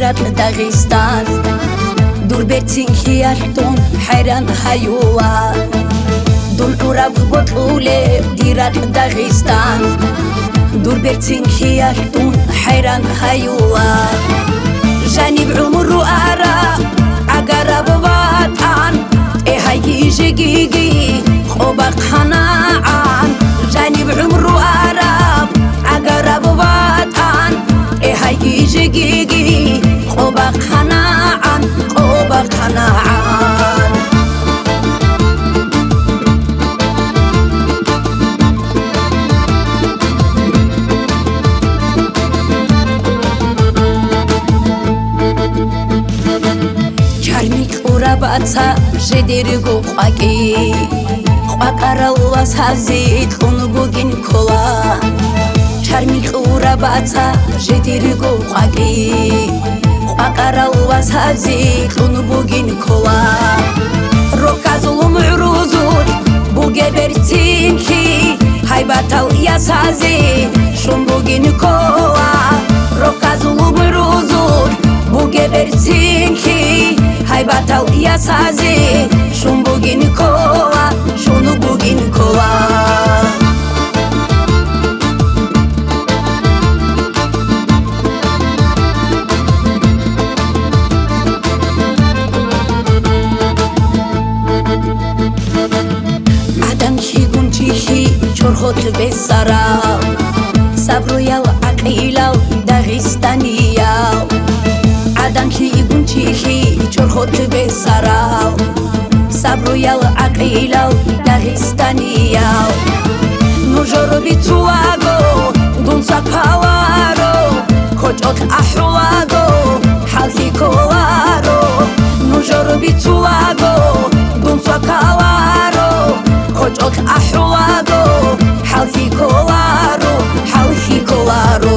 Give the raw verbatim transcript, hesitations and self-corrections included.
ديرات داغستان دور بيتين خيارتون حيران هيوا دون عرب بطولة ديرات داغستان دور بيتين خيارتون حيران هيوا جانب عمر وآرا عقرب وطعن إيه هاي جيجي خوبك حناعان جانب عمر وآرا عقرب وطعن إيه هاي جيجي خوبك حناعان خوبك حناعان Baca jederi goqaki qaqarawas hazit xun bugin kola charmi qura baca jederi goqaki qaqarawas hazit xun bugin kola rokazulum uruzur bugebertinki haybatal yasazi shun bugin kola rokazulum uruzur bugebertinki haybatal yasazi shun bugin kola shun bugin kola adam higun tihi chorkhot besara sabroyal aqilal dagestaniya adam higun tihi chorkhot besara sabroyal aqilal dagestaniya nujoro bituago dunsa pawaro kochot ahwago halki kolaro nujoro bituago dunsa pawaro kochot ahwago halki kolaro halki kolaro